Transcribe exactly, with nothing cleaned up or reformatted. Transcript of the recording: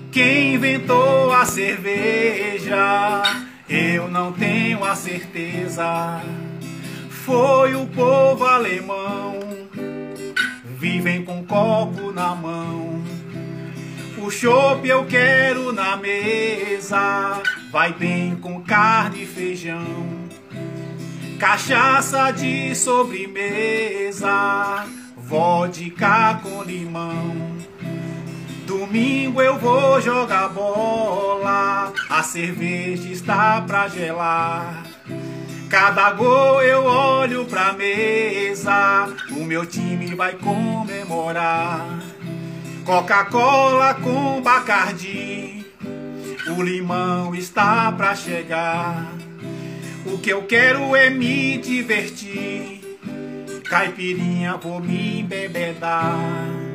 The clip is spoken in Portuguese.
Quem inventou a cerveja? Eu não tenho a certeza. Foi o povo alemão. Vivem com copo na mão. O chopp eu quero na mesa. Vai bem com carne e feijão. Cachaça de sobremesa. Vodka com limão. Domingo eu vou jogar bola. A cerveja está pra gelar. Cada gol eu olho pra mesa. O meu time vai comemorar. Coca-Cola com Bacardi. O limão está pra chegar. O que eu quero é me divertir. Caipirinha vou me embebedar.